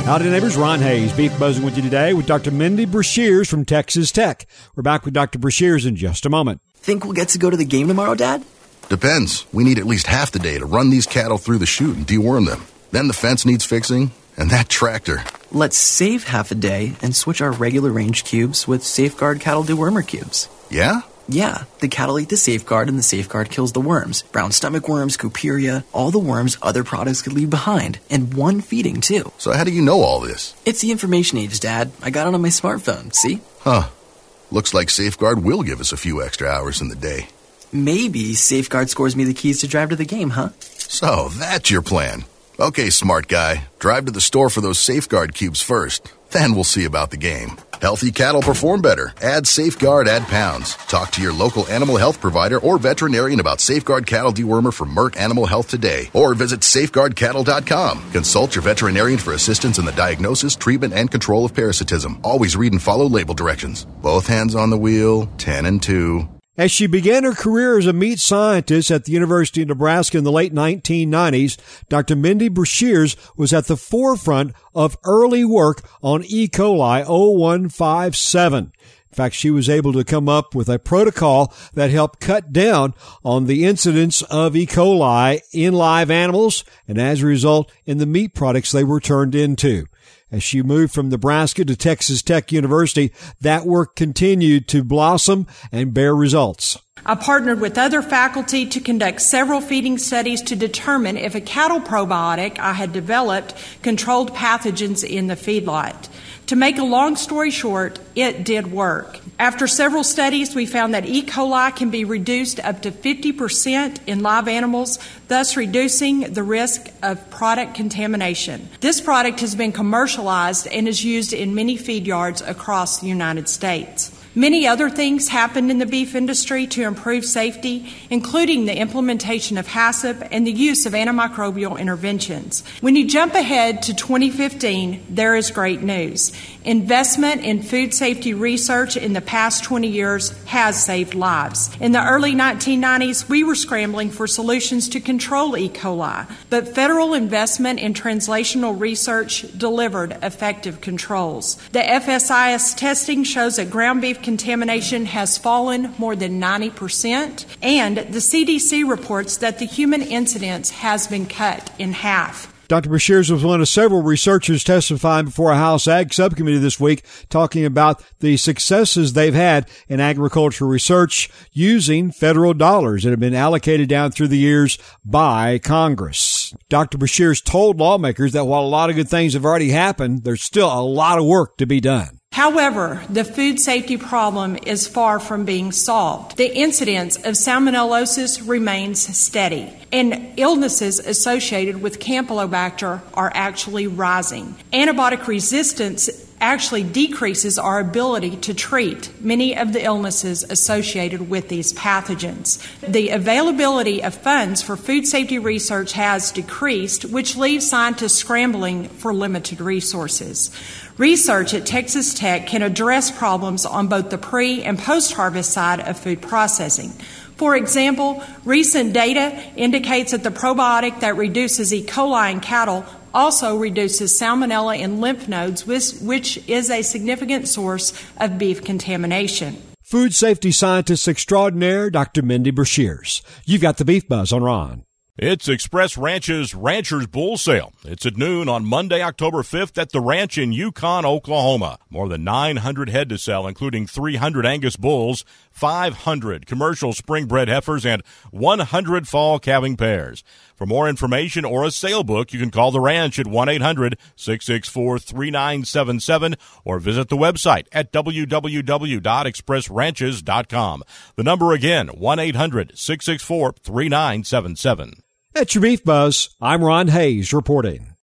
Howdy, neighbors. Ron Hayes, Beef Buzzing with you today with Dr. Mindy Brashears from Texas Tech. We're back with Dr. Brashears in just a moment. Think we'll get to go to the game tomorrow, Dad? Depends. We need at least half the day to run these cattle through the chute and deworm them. Then the fence needs fixing, and that tractor. Let's save half a day and switch our regular range cubes with Safeguard cattle dewormer cubes. Yeah? Yeah, the cattle eat the Safeguard and the Safeguard kills the worms. Brown stomach worms, Cuperia, all the worms other products could leave behind. And one feeding, too. So how do you know all this? It's the information age, Dad. I got it on my smartphone, see? Huh. Looks like Safeguard will give us a few extra hours in the day. Maybe Safeguard scores me the keys to drive to the game, huh? So that's your plan. Okay, smart guy. Drive to the store for those Safeguard cubes first. Then we'll see about the game. Healthy cattle perform better. Add Safeguard, add pounds. Talk to your local animal health provider or veterinarian about Safeguard Cattle Dewormer from Merck Animal Health today. Or visit safeguardcattle.com. Consult your veterinarian for assistance in the diagnosis, treatment, and control of parasitism. Always read and follow label directions. Both hands on the wheel, 10 and 2. As she began her career as a meat scientist at the University of Nebraska in the late 1990s, Dr. Mindy Brashears was at the forefront of early work on E. coli 0157. In fact, she was able to come up with a protocol that helped cut down on the incidence of E. coli in live animals and, as a result, in the meat products they were turned into. As she moved from Nebraska to Texas Tech University, that work continued to blossom and bear results. I partnered with other faculty to conduct several feeding studies to determine if a cattle probiotic I had developed controlled pathogens in the feedlot. To make a long story short, it did work. After several studies, we found that E. coli can be reduced up to 50% in live animals, thus reducing the risk of product contamination. This product has been commercialized and is used in many feed yards across the United States. Many other things happened in the beef industry to improve safety, including the implementation of HACCP and the use of antimicrobial interventions. When you jump ahead to 2015, there is great news. Investment in food safety research in the past 20 years has saved lives. In the early 1990s, we were scrambling for solutions to control E. coli, but federal investment in translational research delivered effective controls. The FSIS testing shows that ground beef contamination has fallen more than 90%, and the CDC reports that the human incidence has been cut in half. Dr. Brashears was one of several researchers testifying before a House Ag Subcommittee this week, talking about the successes they've had in agricultural research using federal dollars that have been allocated down through the years by Congress. Dr. Brashears told lawmakers that while a lot of good things have already happened, there's still a lot of work to be done. However, the food safety problem is far from being solved. The incidence of salmonellosis remains steady, and illnesses associated with Campylobacter are actually rising. Antibiotic resistance actually decreases our ability to treat many of the illnesses associated with these pathogens. The availability of funds for food safety research has decreased, which leaves scientists scrambling for limited resources. Research at Texas Tech can address problems on both the pre- and post-harvest side of food processing. For example, recent data indicates that the probiotic that reduces E. coli in cattle also reduces salmonella in lymph nodes, which is a significant source of beef contamination. Food safety scientist extraordinaire, Dr. Mindy Brashears. You've got the Beef Buzz on Ron. It's Express Ranch's Ranchers Bull Sale. It's at noon on Monday, October 5th at the ranch in Yukon, Oklahoma. More than 900 head to sell, including 300 Angus bulls, 500 commercial spring-bred heifers, and 100 fall calving pairs. For more information or a sale book, you can call the ranch at 1-800-664-3977 or visit the website at www.expressranches.com. The number again, 1-800-664-3977. That's your Beef Buzz. I'm Ron Hayes reporting.